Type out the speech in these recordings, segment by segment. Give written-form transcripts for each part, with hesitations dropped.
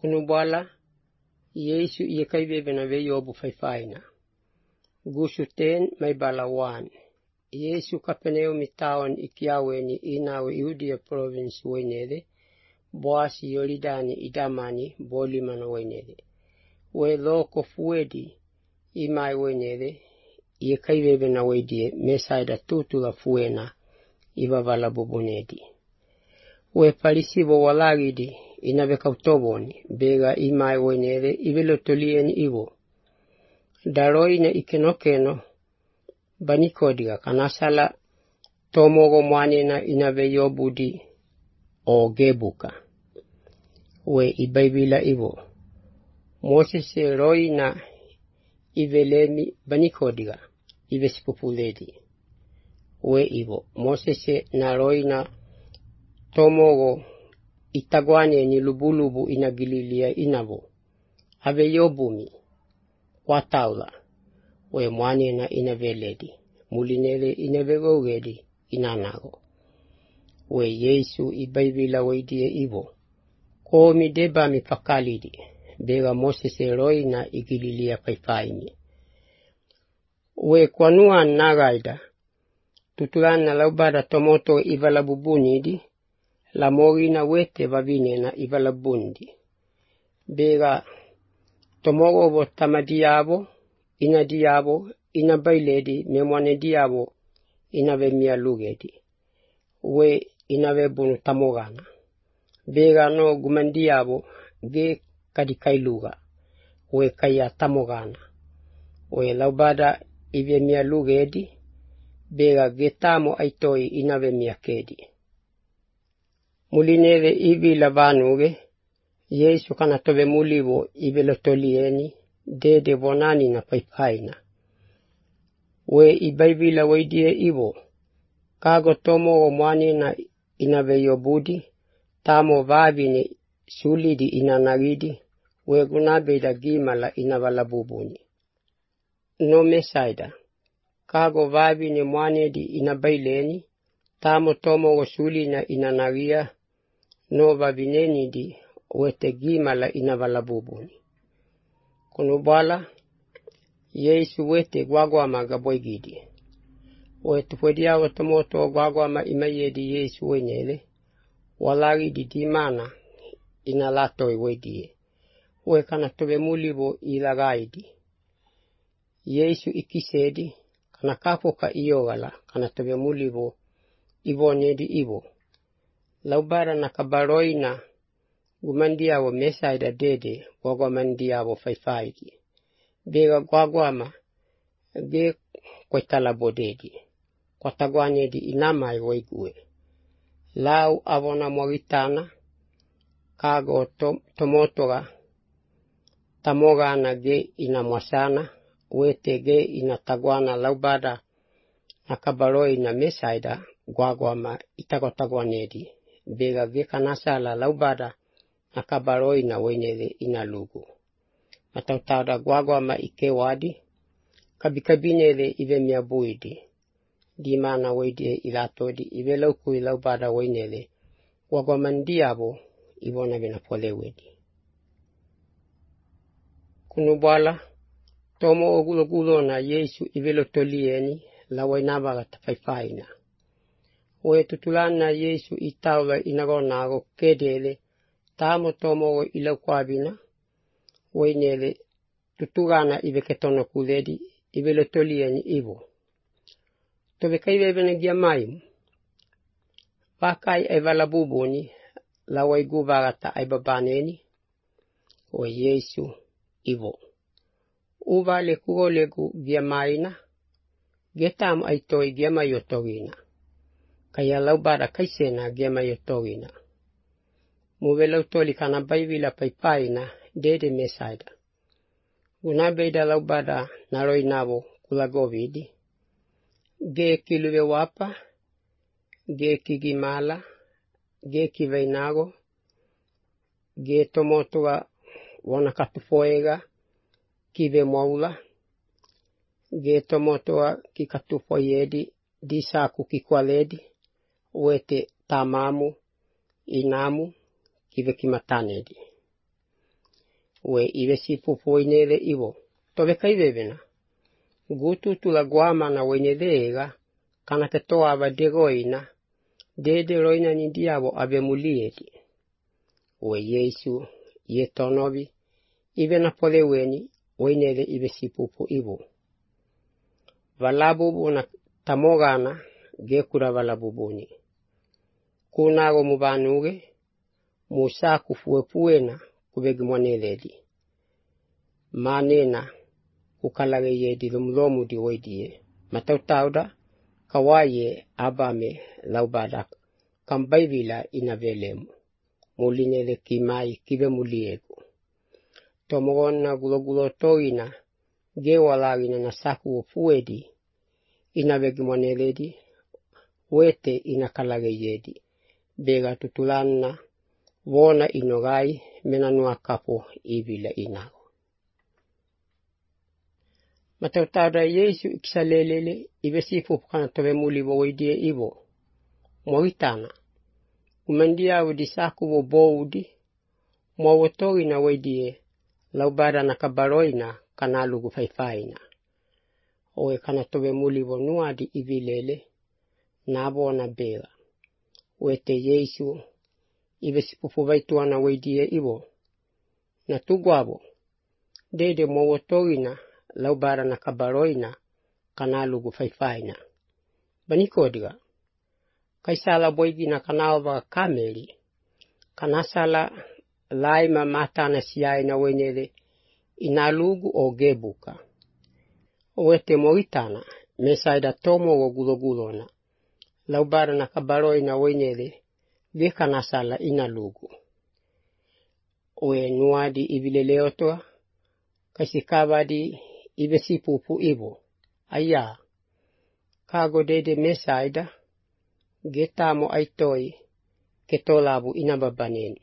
Kunubwala, Yesu yekaibe na veyobu faifaina. Gushu 10 maibala 1. Yesu kapeneo mitawan ikiaweni inawe Yudia province wenede, boasi Yoridani idamani bolimano wenede. We loko fuedi imai wenede, yekaibe na wedie mesaida tutula fuena ibavala bubunedi. We palisibo walagidi inabeka utoboni bega imai wenede ivelotolien ivo. Daroine ikenokeno banikodiga kanasala tomogo mwanena inabe yobudi o gebuka. We ibaibila ivo. Moses roina ivelemi banikodiga ivesipopuledi. We ivo. Moses na roina tomogo itagwane ni lubulubu inagililia inavo. Ave yobumi. Kwa taula. We mwanena inaveledi. Mulinele inavegogedi inanago. We Yesu ibaibila weidie ivo. Komi deba mipakalidi. Bega Moses roina igililia paifaini. We kwanua nagaida. Tutulana laubada tomoto ivalabubunidi. La morina wete vavinena ivalabundi. Bega tomogo bo tamadiabo, inadiabo, inabailedi, memwane diabo, inave mialugedi. We inave bunu tamogana. Bega no gumandiabo, ge kadikailuga. We kaya tamogana. We laubada ive mialugedi, bega getamo aitoi inave miakedi. Mulinele ivi lavanuge, Yesu kana tobe mulivo ivelotolieni, dede bonani na paipaina. We ibaibila weidie ivo, kago tomo o mwani na inaveyo budi, tamo vavine sulidi inanagidi, we gunabeda gimala inavalabubuni. No mesaida, kago vavine mwani di inabaileni, tamo tomo o suli na inanagia, no vavineni di, wete gimala inavalabubuni. Kunubwala, Yesu wete gwagwama gaboigidi. Wete pwedia watamoto gwagwama imayedi Yesu wenyele. Walagi di dimana inalato iwedie. We kana tobe mulibo ilagaidi. Yesu ikisedi kana kapoka iyogala kana tobe mulibo ivonedi ivo. Laubara na kabaroina gumandiabo mesaida dede gwagwamandiabo faifaidi. Bega gwagwama ge kwetalabo dedi. Kwatagwanedi inamai wegue. Lau avona mwagitana kago tomotoga tamogana ge inamwasana wete ge inatagwana laubada nakabaroi na mesaida gwagwama itagotagwanedi. Bega ge kanasala laubada nakabaroi na wenyele inalugu. Matautada gwagwama ikewadi, kabikabinele ive miabuidi. Dimana weidie ilatodi, ive lauku ilaubada wenyele. Gwagwamandiabo, ivona vinapolewedi. Kunubwala, tomo ogulo na Yesu ive lotolieni, la wainabaga tafaifaina. We tutulana Yesu itaula inagonago kedele, tamo tomo ilaukwabina, wenyele tutugana ive ketono kuledi, ive lotolieni ivo. Tobe kaive benegia maimu. Pakai evalabubuni, la waigubagata aibabaneni, o Yesu ivo. Uvale kugolegu gia maina, getam aitoi gia mayotogina. Kaya laubara kaisena gia mayotogina. Muvelau toli kana baivila paipaina, dede mesaida. Unabeda laubada naroi nabo kulagovidi. Ge kiluwe wapa, ge kigimala, ge kiveinago, ge tomotua wanakatufoega, kive maula, ge tomotua kikatufoyedi, disaku kikwaledi, wete tamamu, inamu, kive kimatanedi. we ibe sipupu oinele ivo tove kaivevena gutu tula guama na oinele ega kana te toa ava degoina dede roina ni diavo ave mulieti we Yesu ye tonovi ibe na poleweni oinele ibe sipupu ivo valabubu na tamogana gekura valabubuni kunago mubanuge musa kufuepuena kubegi mwaneledi manena kukalage yedi lumlomu di oidie matautauda kawaye abame laubadak kambaivila inavelemu mulinele kimai kibe muliegu tomogona gulogulo toina gewalagina na saku upuedi inabegi mwaneledi wete inakalage yedi bega tutulanna wona inogai menanua kapo ibila inago matautada Yesu ikisalelele ibesifu kana tobe muli woidie ivo moitana umendia udi saku wo boudi mwawotori na woidie laubada na kabaroina kana lugu faifaina oe kana tobe muli wo nuadi ivilele nabo na bela wete Yesu ibesipufu vaituana woidie ivo na tugwabo dede mwawotorina laubara na kabaroina kana lugu faifaina banikodiga kaisala boigina kanalva kameli kanasala laima matana siaina wenele inalugu o gebuka wete moitana mesaida tomo wo gulogulona laubara na kabaroina wenele vika nasala inalugu we nuadi ivileleotoa kasikabadi ibesipupu ivo aya kago dede mesaida getamo aitoi ketolabu inababaneni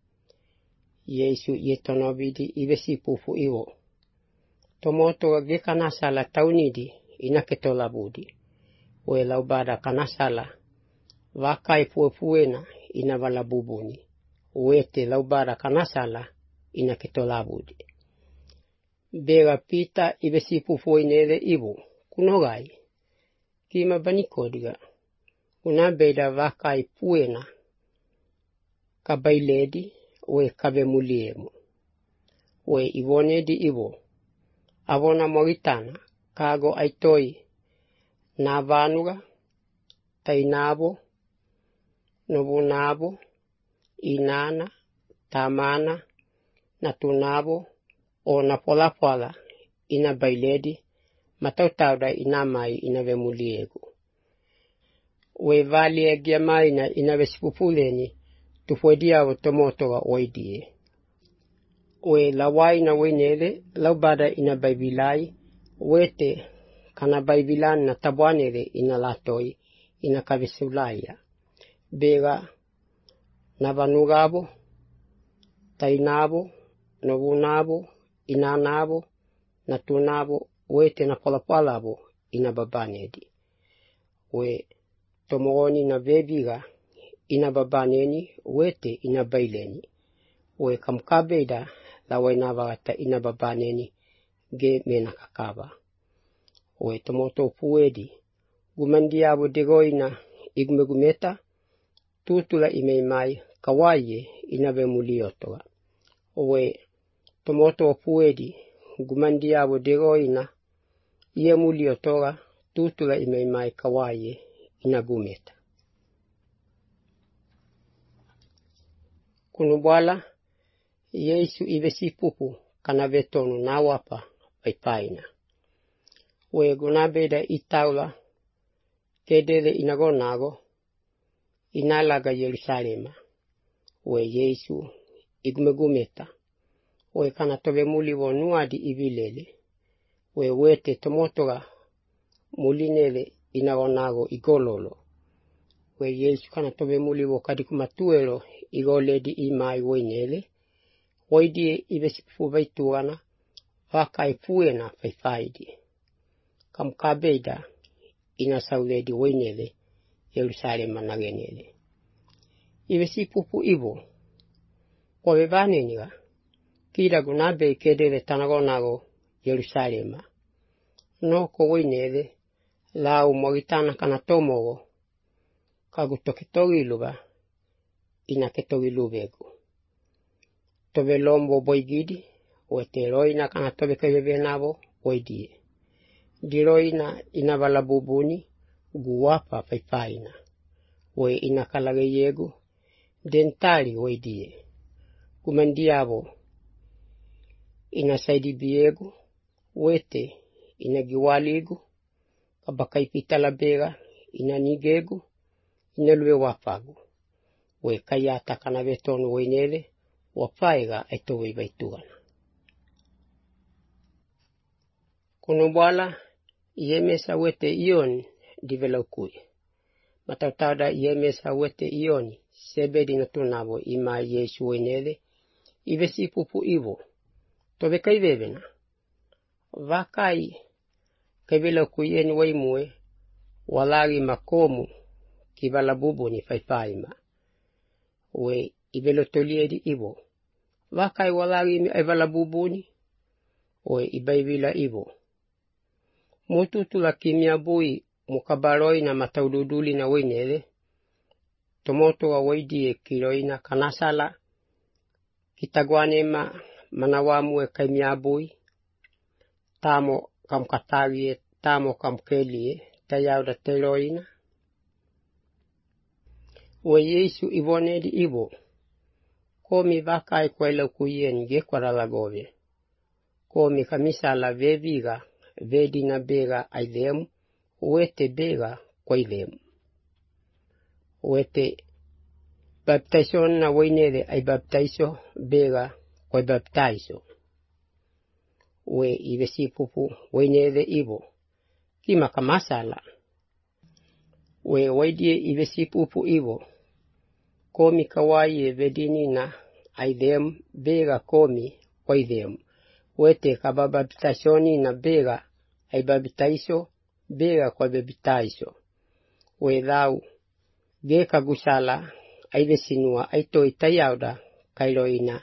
Yesu yetonobidi ibesipupu ivo tomoto gekanasala taunidi inaketolabudi we laubada kanasala wakai puepuena inavalabubuni wete laubada kanasala inaketolabudi bega pita ibesipupu inele ivo kunogai kima banikodiga unabeda wakai puena kabailedi we kabe muliemu we ivonedi ivo avona moritana kago aitoi navanuga tainabo novunabo inana tamana natunabo o napolapala ina bailedi matautauda inamai inavemuliegu we vali egiamaina inavesipupuleni tufuediavo tomotoga oidie we lawai na wenele laubada inabaibilai wete kana baibilan na tabuanele inalatoi inakavesulaya bega navanugabo tainabo novunabo inanabo natunabo wete na polapalabo inababanedi we tomogoni na vebiga inababaneni wete inabaileni we kamkabeda lawe navagata inababaneni ge menakakaba we tomoto puedi gumandiabo degoina igmegumeta tutula imeimai kawaye inavemuliotoga we tomoto puedi gumandiabo degoina iemuliotoga tutula imeimai kawaye inagumeta kunubwala Yesu ibesipupu kanavetonu nawapa paipaina we gunabeda itaula kedele inagonago inalaga Yerusalema we Yesu igmegumeta we kana tobe muli wo nuadi ivilele we wete tomotoga mulinele inagonago igololo we Yesu kana tobe muli wo kadikumatuelo igoledi imai woinele woidie ibesipufu vaituana wakai puena faifaidi kamkabeda inasauledi woinele Yerusalema nagenele ibesipupu ivo kwa bebaneniga kira gunabe kedele tanagonago Yerusalema. No ko winele lau moritana kana tomogo kagu tokitogiluba ina ketogilubegu. Tobe lombo boigidi weteroina kana tobe kebebenabo oidie. Diroina ina balabubuni guwapa paipaina. We ina kalage yegu dentali oidie. Kumandiabo ina saidi biegu wete ina giwaligu kabakai pitala bega ina nigegu ina luwe wapagu. We kayata kana betonu wenele wapaiga aitowe baituana. Kunubwala yemesa wete ioni divelokui. Matautada yemesa wete ioni sebedi natunabo ima Yesu wenele ivesi pupu ivo. Tobe kaibebena. Vakai kaibelokui eni waimue walagi makomu kibalabubu ni faifaima. We ibelotoliedi ivo. Vakai walagi ibalabubuni we ibaivila ivo. Mututula kimia bui mukabaroi na mataududuli na wenele. Tomoto wa waidie kiroina kanasala. Kitagwanema manawamue kaimia bui. Tamo kamkatagie, tamo kamkelie, tayauda teroina. We Yesu ivonedi ivo. Komi vakai kwa ila kuyen ge kwa ralagove. Komi kamisala veviga, vedina bega aidemu, wete bega kwa idemu. Wete baptizon na wenele ay baptizo bega kwa baptizo. We ivesi pupu wenele ivo. Kima kamasala. We waidie ivesi pupu ivo. Komi kawaii vedinina aidemu bega komi kwa idemu. Wete kababaptizoni na bega ay baptizo bega kwa baptizo. We lau geka gusala ay vesinua ay toi tayauda kailoina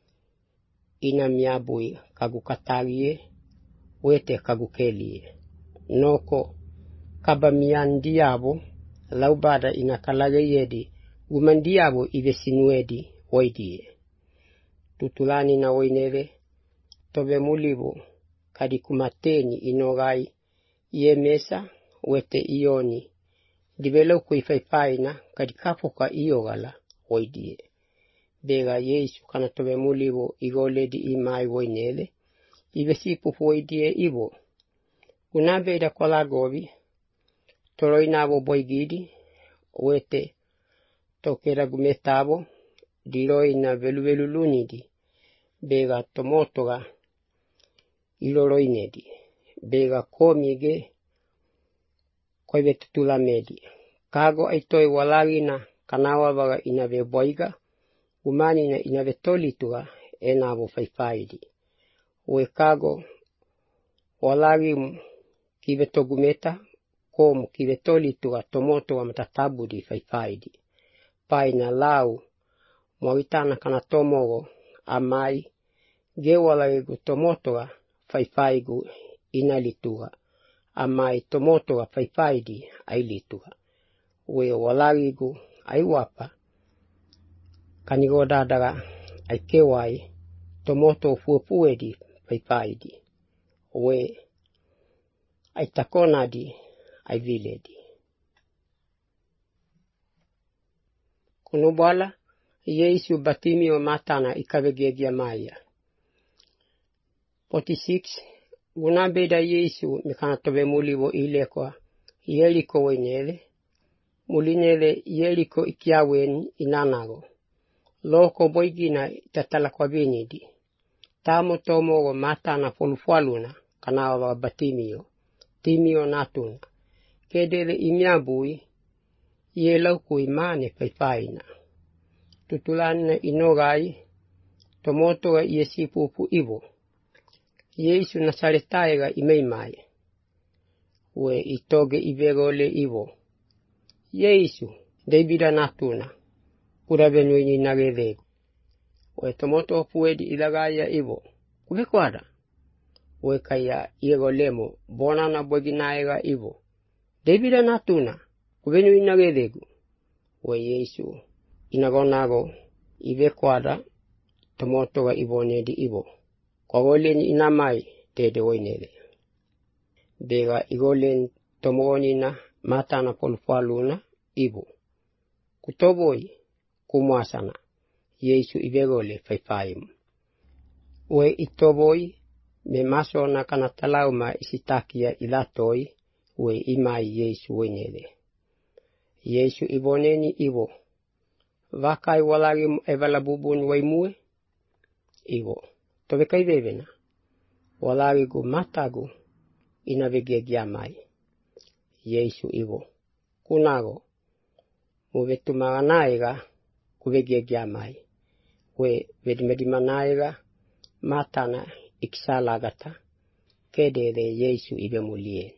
ina miabui kagukatagie wete kagukelie. Noko kabamiandiabo laubada ina kalage yedi gumandiabo ivesinuedi oidie. Tutulani na oinele tobe mulibu kadikumateni inogai yemesa wete ioni. Diveloku ifaipaina kadikapoka iogala oidie. Bega Yesu kana tobe mulibu igoledi imai oinele. Ivesipu oidie ivo. Unabeda kwa lagobi. Toroinabo boigidi. Wete tokera gumetabo. Diroina velu lunidi. Bega tomotoga iloroinedi. Bega komige kwa vetutula medi. Kago aitoi walagina kanawa baga inave boiga. Umani na inave tolituga enabo faifaidi. We kago walagi kivetogumeta komu kivetolituga tomoto wa matatabudi faifaidi. Paina lau mwitana kana tomogo amai gewalagigu tomotoga faifaigu inalituga. Amai tomotoga faifaidi ailituga. We walagigu aiwapa kanigodadaga aikewai tomoto fuepuedi faifaidi. We aitakonadi aiviledi. Kunubwala Yesu batimi o matana ikavegegia maya. 46. Gunabeda Yesu mikanatobe mulibo ilekwa Yeriko wenele. Mulinele Yeriko ikiaweni inanago. Loko boigina tatala kwa benidi. Tamo tomo o matana folufualuna kanawa batimio. Timio natuna. Kedele imiabui yelau imane paipaina. Tutulana inogai tomotoga yesipupu ivo. Yesu nasaretaega imeimai. We itoge ivegole ivo. Yesu debida natuna. Kurabenuini nagedego. Oe tomoto puedi ilagaya ibo. Kube kwada. Oe kaya iego lemo bona na boginaega ibo. Debida natuna. Kube nu inagedegu. Oe Yesu inagonago ibe kwada tomoto ga ibonedi ibo. Kogoleni inamai dede oinede. Dega igolen tomonina matana polupaluna ibo. Kutoboi kumwasana. Yesu ibegole faifaimu. Oe itoboi me maso na kanatalauma isitakia ilatoi. Oe imai Yesu oinede. Yesu iboneni ibo. Vakai walagi evala bubun waimue. Ibo. Tobekai bebena. Walagi gu matagu inavegegiamai. Yesu ibo. Kunago. Muvetumaganaega kuvegegiamai. We vedimedimanaega matana iksalagata. Kedede Yesu ibe mulien.